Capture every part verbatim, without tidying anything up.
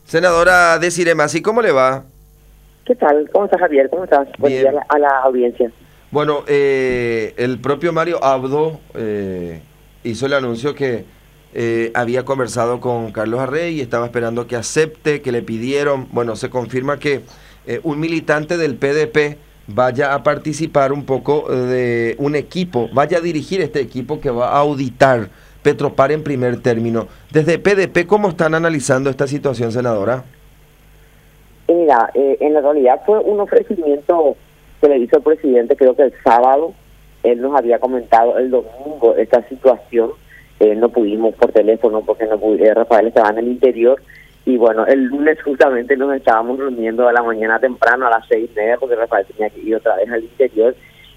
Senadora Desiree Masi, ¿cómo le va? ¿Qué tal? ¿Cómo estás, Javier? ¿Cómo estás? Buen día a la, a la audiencia. Bueno, eh, el propio Mario Abdo eh, hizo el anuncio que eh, había conversado con Carlos Arrey y estaba esperando que acepte, que le pidieron. Bueno, se confirma que eh, un militante del P D P vaya a participar un poco de un equipo, vaya a dirigir este equipo que va a auditar Petropar en primer término. Desde P D P, ¿cómo están analizando esta situación, senadora? Mira, eh, en la realidad fue un ofrecimiento que le hizo el presidente, creo que el sábado. Él nos había comentado el domingo esta situación. Eh, no pudimos por teléfono porque no pude, Rafael estaba en el interior. Y bueno, el lunes justamente nos estábamos reuniendo a la mañana temprano, a las seis y media, porque Rafael tenía que ir otra vez al interior.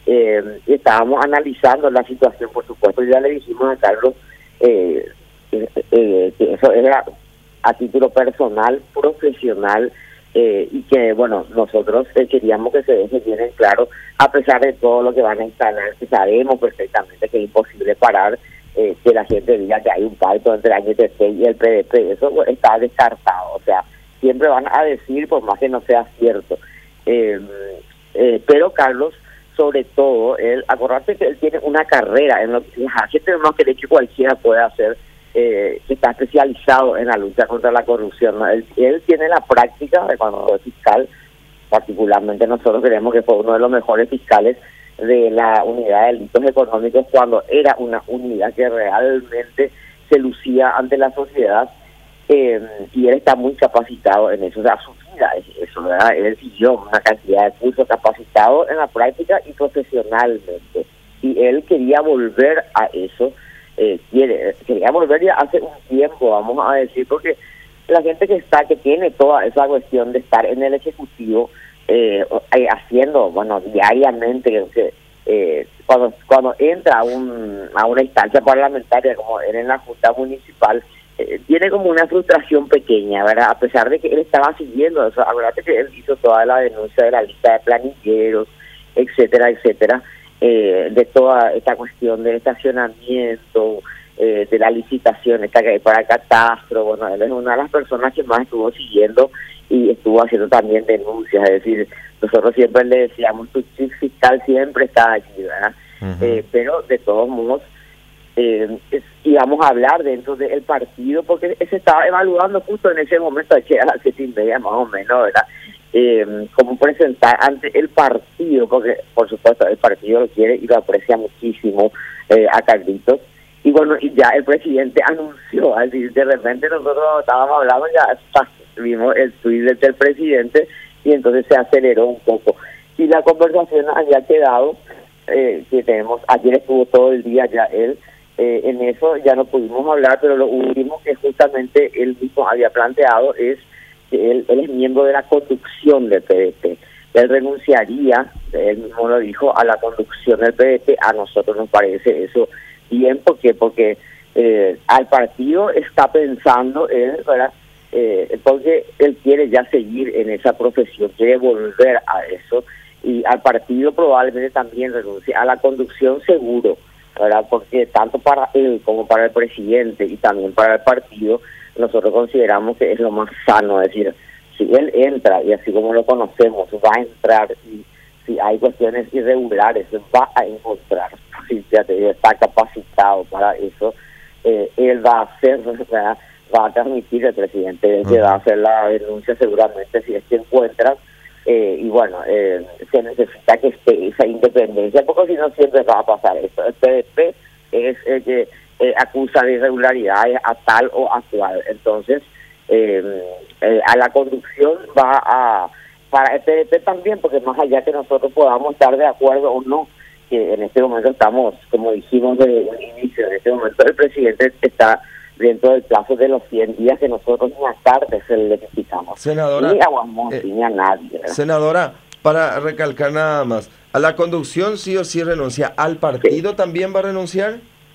Eh, y estábamos analizando la situación, por supuesto. Ya le dijimos a Carlos eh, eh, eh, que eso era a título personal, profesional, eh, y que, bueno, nosotros eh, queríamos que se deje bien en claro, a pesar de todo lo que van a instalar, que sabemos perfectamente que es imposible parar, eh, que la gente diga que hay un pacto entre la N T T y el P D P, eso bueno, está descartado. O sea, siempre van a decir, por más que no sea cierto. Eh, eh, pero Carlos, sobre todo, él, acordate que él tiene una carrera en lo que tenemos que que cualquiera puede hacer, eh, que está especializado en la lucha contra la corrupción, ¿no? Él, él tiene la práctica de cuando fue fiscal, particularmente nosotros creemos que fue uno de los mejores fiscales de la unidad de delitos económicos cuando era una unidad que realmente se lucía ante la sociedad, eh, y él está muy capacitado en eso, o sea, su vida es eso, ¿verdad? Él siguió una cantidad de cursos, capacitado en la práctica y profesionalmente, y él quería volver a eso. Eh, quiere, quería volver ya hace un tiempo, vamos a decir, porque la gente que está, que tiene toda esa cuestión de estar en el Ejecutivo, eh, haciendo, bueno, diariamente, que, eh, cuando cuando entra a, un, a una instancia parlamentaria, como era en la Junta Municipal, eh, tiene como una frustración pequeña, ¿verdad? A pesar de que él estaba siguiendo eso, acuérdate que él hizo toda la denuncia de la lista de planilleros, etcétera, etcétera, Eh, de toda esta cuestión del estacionamiento, eh, de la licitación esta que hay para el catastro. Bueno, él es una de las personas que más estuvo siguiendo y estuvo haciendo también denuncias, es decir, nosotros siempre le decíamos, tu chief fiscal siempre está allí, ¿verdad? Uh-huh. eh, pero de todos modos, eh, es, íbamos a hablar dentro del partido, porque se estaba evaluando justo en ese momento, que a las siete y media más o menos, ¿verdad? Eh, cómo presentar ante el partido, porque por supuesto el partido lo quiere y lo aprecia muchísimo eh, a Carlitos, y bueno, y ya el presidente anunció, así de repente nosotros estábamos hablando, ya vimos el tweet del presidente y entonces se aceleró un poco, y la conversación había quedado, eh, que tenemos, ayer estuvo todo el día ya él, eh, en eso ya no pudimos hablar, pero lo último que justamente él mismo había planteado es que él, él es miembro de la conducción del P D P. Él renunciaría, él mismo lo dijo, a la conducción del P D P. A nosotros nos parece eso bien, ¿por qué? Porque eh, al partido está pensando él, ¿verdad? Eh, porque él quiere ya seguir en esa profesión, quiere volver a eso, y al partido probablemente también renuncie, a la conducción seguro, ¿verdad? Porque tanto para él como para el presidente y también para el partido, nosotros consideramos que es lo más sano, es decir, si él entra y así como lo conocemos, va a entrar, y si hay cuestiones irregulares, va a encontrar, si ya te está capacitado para eso, eh, él va a hacer, ¿verdad? Va a transmitir al presidente, que va a hacer la denuncia seguramente si es que encuentran, eh, y bueno, eh, se necesita que esté esa independencia, porque si no siempre va a pasar eso. El P D P es el que Eh, acusa de irregularidades a tal o a cual. Entonces, eh, eh, a la conducción va a, para el P D P también, porque más allá que nosotros podamos estar de acuerdo o no, que en este momento estamos, como dijimos desde un inicio, en este momento el presidente está dentro del plazo de los cien días que nosotros en las tardes se le necesitamos. Senadora, ni a Guamón, eh, ni a nadie, ¿verdad? Senadora, para recalcar nada más, ¿a la conducción sí o sí renuncia? ¿Al partido sí también va a renunciar?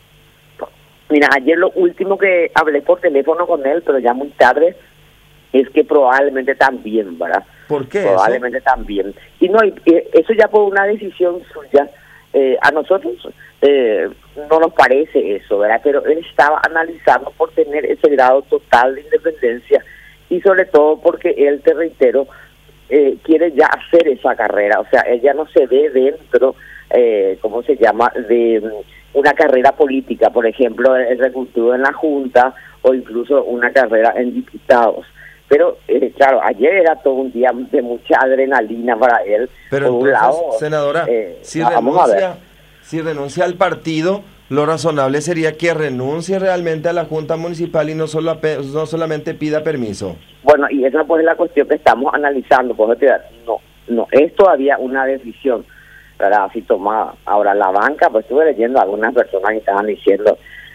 Mira, ayer lo último que hablé por teléfono con él, pero ya muy tarde, es que probablemente también, ¿verdad? ¿Por qué Probablemente eso? también. Y no, y, y eso ya fue una decisión suya. Eh, a nosotros eh, no nos parece eso, ¿verdad? Pero él estaba analizando por tener ese grado total de independencia y sobre todo porque él, te reitero, eh, quiere ya hacer esa carrera, o sea, él ya no se ve dentro, eh, ¿cómo se llama?, de una carrera política, por ejemplo, el reclutado en la Junta o incluso una carrera en diputados. Pero, eh, claro, ayer era todo un día de mucha adrenalina para él. Pero por entonces, un lado, senadora, eh, si, vamos a ver. renuncia, si renuncia al partido, lo razonable sería que renuncie realmente a la Junta Municipal y no, solo, no solamente pida permiso. Bueno, y esa pues es la cuestión que estamos analizando. Por eso no, no es todavía una decisión, ¿verdad? Así tomada. Ahora, la banca, pues estuve leyendo a algunas personas que estaban diciendo,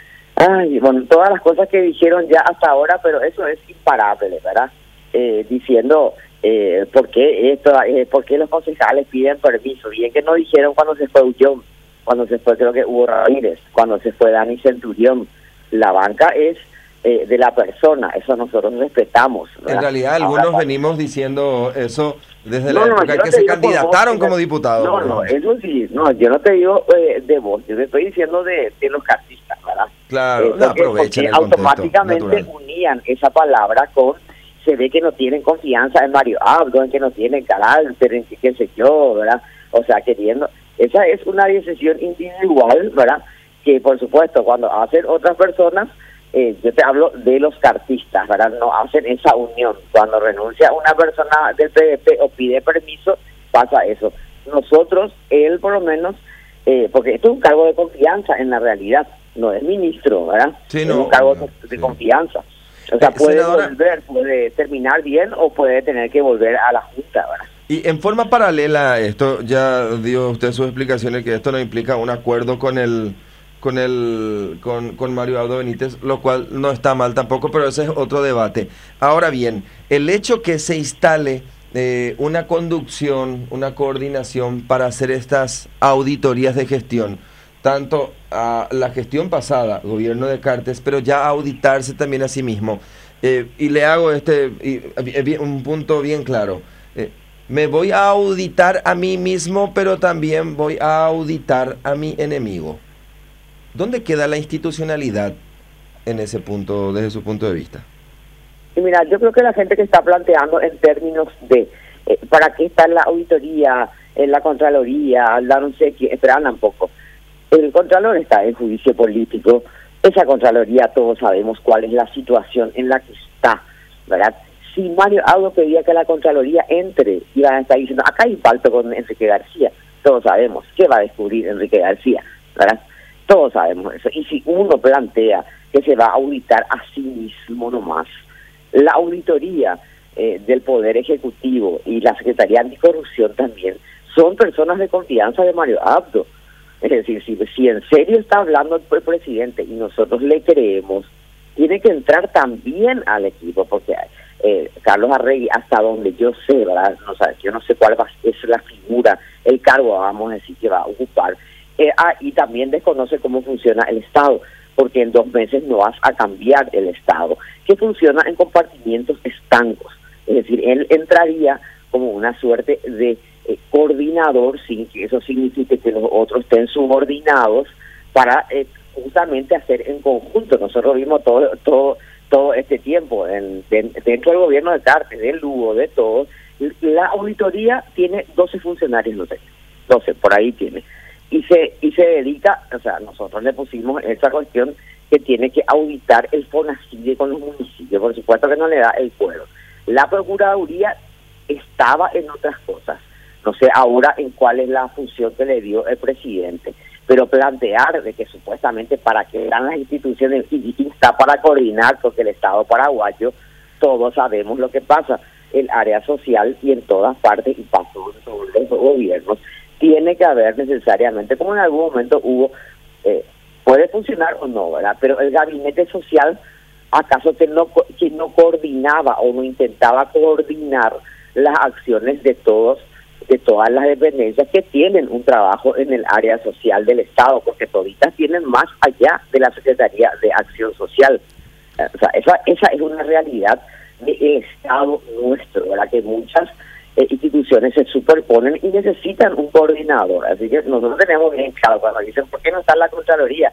ay, bueno, todas las cosas que dijeron ya hasta ahora, pero eso es imparable, ¿verdad? Eh, diciendo, eh, ¿por qué esto, eh, por qué los concejales piden permiso? Bien que no dijeron cuando se fue Ullón, cuando se fue creo que Hugo Ramírez, cuando se fue Dani Centurión. La banca es eh, de la persona, eso nosotros respetamos, ¿verdad? En realidad algunos Ahora, venimos diciendo eso desde no, la no, época no, que te se digo candidataron vos, como diputados. No, no, eso sí, no, yo no te digo eh, de vos, yo te estoy diciendo de, de los cartistas, ¿verdad? Claro, eh, no porque, aprovechen porque el automáticamente natural. unían esa palabra con, se ve que no tienen confianza en Mario Abdo, en que no tienen carácter, en que qué sé yo, ¿verdad? O sea, queriendo, esa es una decisión individual, ¿verdad? Que por supuesto cuando hacen otras personas, eh, yo te hablo de los cartistas, ¿verdad? No hacen esa unión. Cuando renuncia una persona del P D P o pide permiso, pasa eso. Nosotros, él por lo menos, eh, porque esto es un cargo de confianza en la realidad, no es ministro, ¿verdad? Sí, es no, un cargo no, de sí. confianza. O sea, Eh, puede senadora, volver, puede terminar bien o puede tener que volver a la Junta, ¿verdad? y en forma paralela a esto, ya dio usted sus explicaciones que esto no implica un acuerdo con el con el con, con Mario Abdo Benítez, lo cual no está mal tampoco, pero ese es otro debate. Ahora bien, el hecho que se instale eh, una conducción, una coordinación para hacer estas auditorías de gestión, tanto a la gestión pasada, gobierno de Cartes, pero ya auditarse también a sí mismo. Eh, y le hago este y, y, un punto bien claro. Eh, me voy a auditar a mí mismo, pero también voy a auditar a mi enemigo. ¿Dónde queda la institucionalidad en ese punto, desde su punto de vista? Y mira, yo creo que la gente que está planteando en términos de eh, para qué está la auditoría, en la Contraloría, la no sé qué, esperan un poco. El Contralor está en juicio político, esa Contraloría todos sabemos cuál es la situación en la que está, ¿verdad? Si Mario Abdo pedía que la Contraloría entre, iban a estar diciendo, acá hay pacto con Enrique García, todos sabemos, ¿qué va a descubrir Enrique García? ¿Verdad? Todos sabemos eso. Y si uno plantea que se va a auditar a sí mismo nomás, la auditoría eh, del Poder Ejecutivo y la Secretaría Anticorrupción también son personas de confianza de Mario Abdo. Es decir, si, si en serio está hablando el presidente y nosotros le creemos, tiene que entrar también al equipo, porque eh, Carlos Arregui, hasta donde yo sé, ¿verdad? No, o sea, yo no sé cuál va, es la figura, el cargo, vamos a decir, que va a ocupar. Eh, ah, y también desconoce cómo funciona el Estado, porque en dos meses no vas a cambiar el Estado, que funciona en compartimientos estancos. Es decir, él entraría como una suerte de eh, coordinador, sin que eso signifique que los otros estén subordinados, para eh, justamente hacer en conjunto. Nosotros vimos todo todo todo este tiempo en, de, dentro del gobierno de Cartes, del Lugo, de todos. La auditoría tiene doce funcionarios, no sé, doce, por ahí tiene. Y se y se dedica, o sea, nosotros le pusimos esa cuestión que tiene que auditar el FONACIDE con los municipios, por supuesto que no le da el cuero. La Procuraduría estaba en otras cosas, no sé ahora en cuál es la función que le dio el presidente, pero plantear de que supuestamente para que eran las instituciones y, y está para coordinar, porque el Estado paraguayo, todos sabemos lo que pasa, el área social y en todas partes, y pasó en todos los gobiernos, tiene que haber necesariamente, como en algún momento hubo, eh, puede funcionar o no, ¿verdad? Pero el gabinete social, acaso que no, que no coordinaba o no intentaba coordinar las acciones de todos, de todas las dependencias que tienen un trabajo en el área social del Estado, porque toditas tienen más allá de la Secretaría de Acción Social. O sea, esa, esa es una realidad del Estado nuestro, ¿verdad? Que muchas eh, instituciones se superponen y necesitan un coordinador. Así que nosotros tenemos bien claro cuando dicen, ¿por qué no está la Contraloría?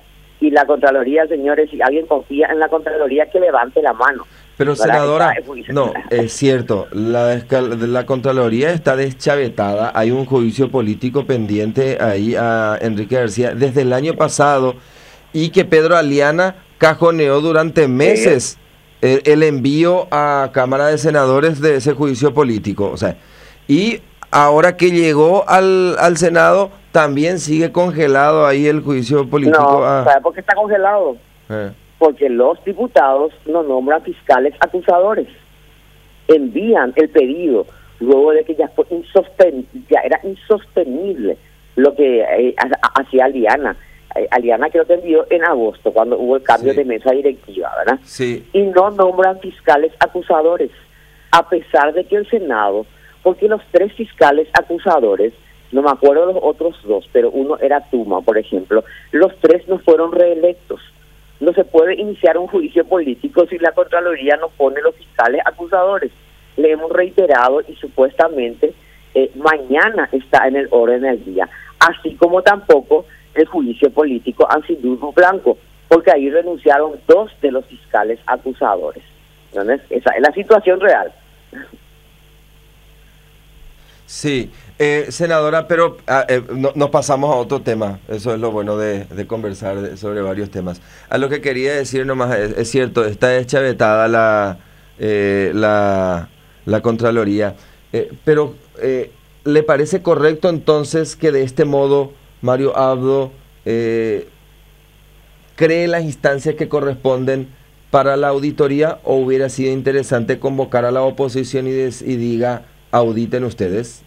Y la Contraloría, señores, si alguien confía en la Contraloría, que levante la mano. Pero senadora, no, es cierto, la, la Contraloría está deschavetada, hay un juicio político pendiente ahí a Enrique García desde el año pasado y que Pedro Aliana cajoneó durante meses el, el envío a Cámara de Senadores de ese juicio político, o sea, y ahora que llegó al, al Senado también sigue congelado ahí el juicio político. No, a... ¿sabe por qué está congelado? Eh. Porque los diputados no nombran fiscales acusadores. Envían el pedido luego de que ya fue insosten ya era insostenible lo que eh, hacía Aliana. Eh, Aliana creo que envió en agosto, cuando hubo el cambio sí. de mesa directiva, ¿verdad? Sí. Y no nombran fiscales acusadores, a pesar de que el Senado, porque los tres fiscales acusadores, no me acuerdo los otros dos, pero uno era Tuma, por ejemplo, los tres no fueron reelectos. No se puede iniciar un juicio político si la Contraloría no pone los fiscales acusadores. Le hemos reiterado y supuestamente eh, mañana está en el orden del día. Así como tampoco el juicio político a Sindulfo Blanco, porque ahí renunciaron dos de los fiscales acusadores. ¿Entendés? Esa es la situación real. Sí, eh, senadora, pero ah, eh, no, nos pasamos a otro tema. Eso es lo bueno de, de conversar de, sobre varios temas. A lo que quería decir nomás, es, es cierto, está deschavetada la, eh, la, la Contraloría, eh, pero eh, ¿le parece correcto entonces que de este modo Mario Abdo eh, cree las instancias que corresponden para la auditoría, o hubiera sido interesante convocar a la oposición y, des, y diga... ¿auditen ustedes?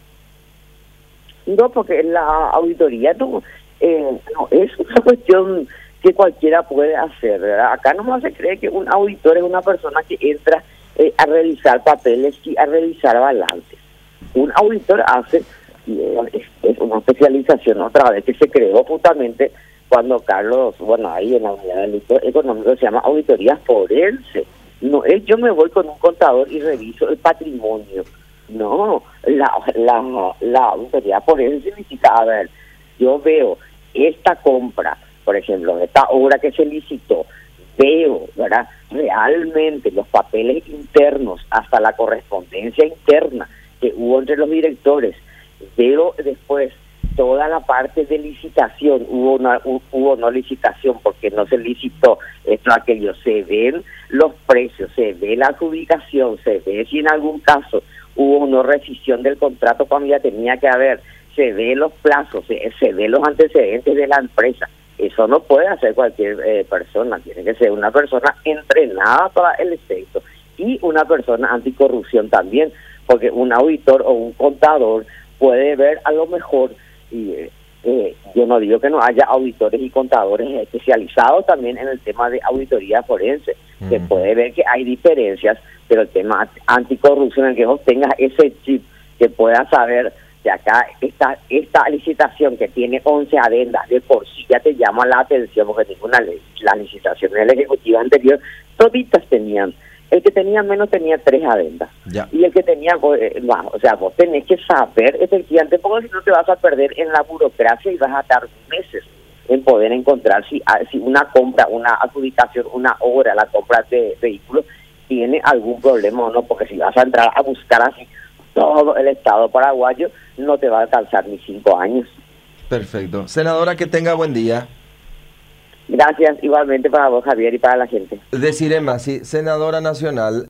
No, porque la auditoría no, eh, no es una cuestión que cualquiera puede hacer, ¿verdad? Acá no se cree que un auditor es una persona que entra eh, a revisar papeles y a revisar balances. Un auditor hace, eh, es, es una especialización otra vez que se creó justamente cuando Carlos, bueno, ahí en la unidad del delito económico se llama auditoría forense. No es yo me voy con un contador y reviso el patrimonio. No, la, la, la auditoría forense significa, a ver, yo veo esta compra, por ejemplo, esta obra que se licitó, veo, ¿verdad?, realmente los papeles internos, hasta la correspondencia interna que hubo entre los directores, veo después toda la parte de licitación, hubo una, hubo no licitación porque no se licitó esto, aquello, se ven los precios, se ve la adjudicación, se ve si en algún caso hubo una rescisión del contrato cuando ya tenía que haber, se ve los plazos, se, se ve los antecedentes de la empresa. Eso no puede hacer cualquier eh, persona, tiene que ser una persona entrenada para el efecto y una persona anticorrupción también, porque un auditor o un contador puede ver a lo mejor, y eh, eh, yo no digo que no haya auditores y contadores especializados también en el tema de auditoría forense, uh-huh. Se puede ver que hay diferencias, pero el tema anticorrupción, en que vos tengas ese chip que pueda saber de acá, esta esta licitación que tiene once adendas, de por sí ya te llama la atención, porque ninguna ley, la licitación del Ejecutivo anterior, toditas tenían. El que tenía menos tenía tres adendas. Ya. Y el que tenía, eh, bueno, o sea, vos tenés que saber efectivamente, porque si no te vas a perder en la burocracia y vas a tardar meses en poder encontrar si, si una compra, una adjudicación, una obra, la compra de vehículos, tiene algún problema o no, porque si vas a entrar a buscar así todo el Estado paraguayo, no te va a alcanzar ni cinco años. Perfecto. Senadora, que tenga buen día. Gracias, igualmente para vos, Javier, y para la gente. Deciré más, sí, senadora nacional.